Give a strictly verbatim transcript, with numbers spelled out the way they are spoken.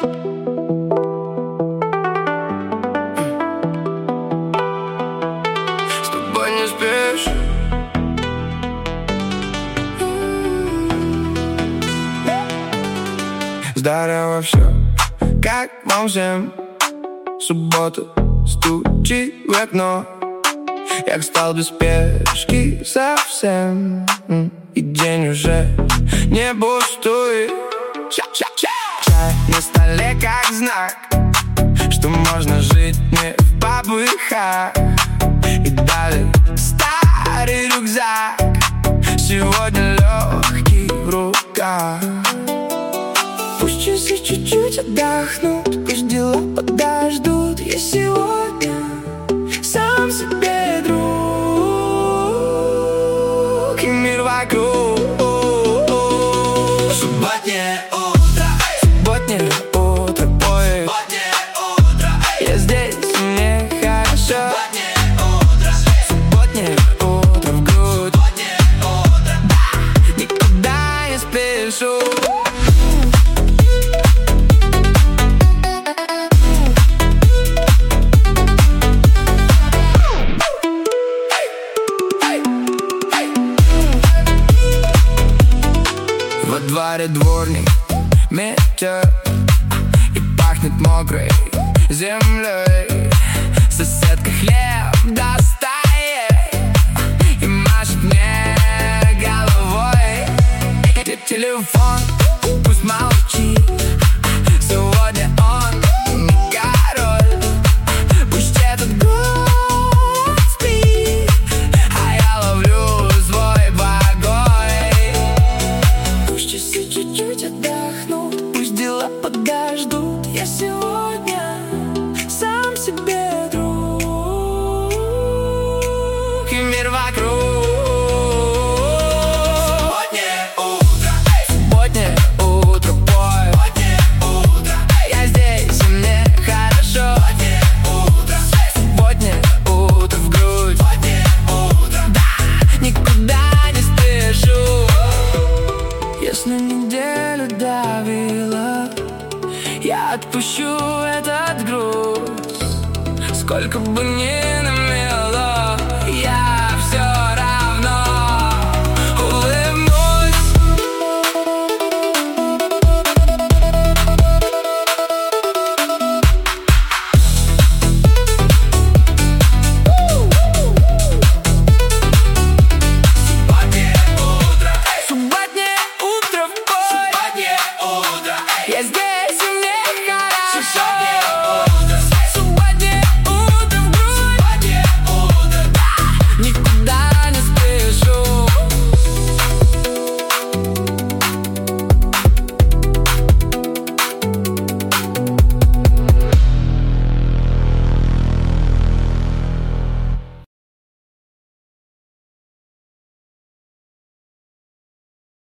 С тобой не спишь. Здорово, все, как вам всем? Суббота стучит в окно. Я стал без спешки совсем, и день уже не пустует. Чай на столе как знак, что можно жить не в попыхах. И далее старый рюкзак сегодня легкий в руках. Пусть часы чуть-чуть отдохнут, пусть дела подождут. Я сегодня сам себе друг, и мир вокруг. Субботнее утро, субботнее утро, поезд. Субботнее утро, я здесь, и мне хорошо. Субботнее утро, субботнее утро в грудь. Субботнее утро, да, никуда не спешу. Во дворе дворник метет, и пахнет мокрой землей. Соседка хлеб достает и машет мне головой. Телефон пусть молчит, сегодня он не король. Пусть этот город спит, а я ловлю свой покой. Пусть часы чуть-чуть отдохнут, пусть дела подождут. Я сегодня сам себе друг, и мир вокруг. Субботнее утро, субботнее утро, пой. Субботнее утро, я здесь, и мне хорошо. Субботнее утро, субботнее утро в грудь. Субботнее утро, да, никуда не спешу. Если неделю давила, я отпущу этот груз. Сколько бы ни на